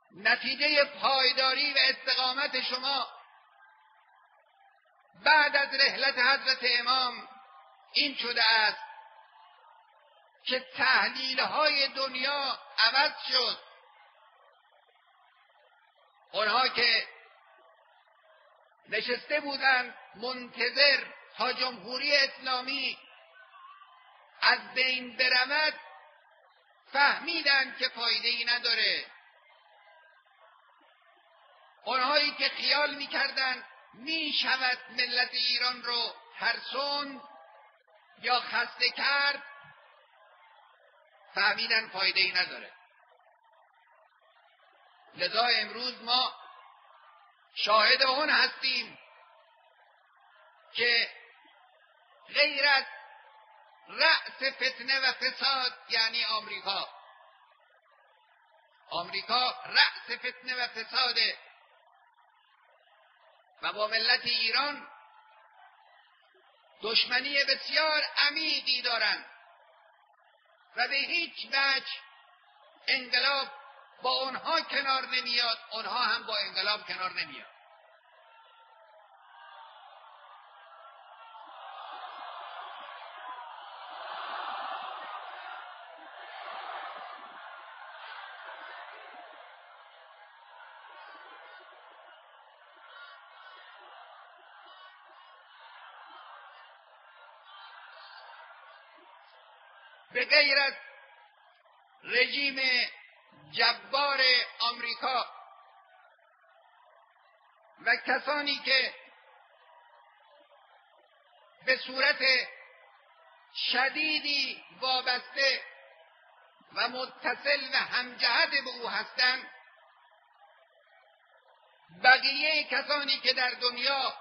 نتیجه پایداری و استقامت شما بعد از رحلت حضرت امام این شده است که تحلیل‌های دنیا عوض شد. اونها که نشسته بودند منتظر تا جمهوری اسلامی از بین برود، فهمیدند که فایده‌ای نداره. اونهایی که خیال می‌کردند می‌شود ملت ایران رو ترسوند یا خسته کرد، فهمیدن فایده‌ای نداره. لذا امروز ما شاهد اون هستیم که غیر از رأس فتنه و فساد یعنی آمریکا رأس فتنه و فساده و با ملت ایران دشمنی بسیار عمیقی دارند و به هیچ وجه انقلاب با اونها کنار نمیاد، اونها هم با انقلاب کنار نمیاد. به غیر از رژیم جبار آمریکا و کسانی که به صورت شدیدی وابسته و متصل و همجهت به او هستند، بقیه کسانی که در دنیا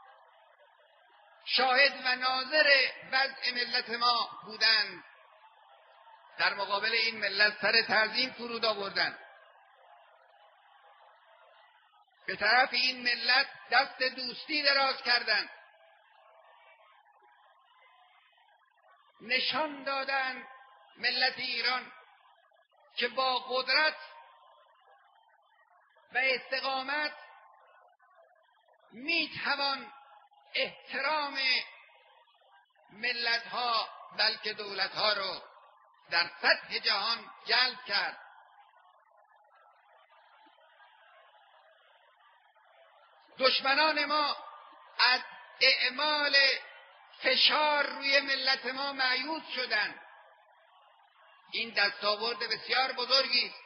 شاهد و ناظر وضع ملت ما بودند در مقابل این ملت سر تعظیم فرود آوردند. به طرف این ملت دست دوستی دراز کردند، نشان دادند ملت ایران که با قدرت و استقامت میتوان احترام ملت‌ها بلکه دولت‌ها رو در سطح جهان جلب کرد. دشمنان ما از اعمال فشار روی ملت ما مایوس شدند. این دستاورد بسیار بزرگی است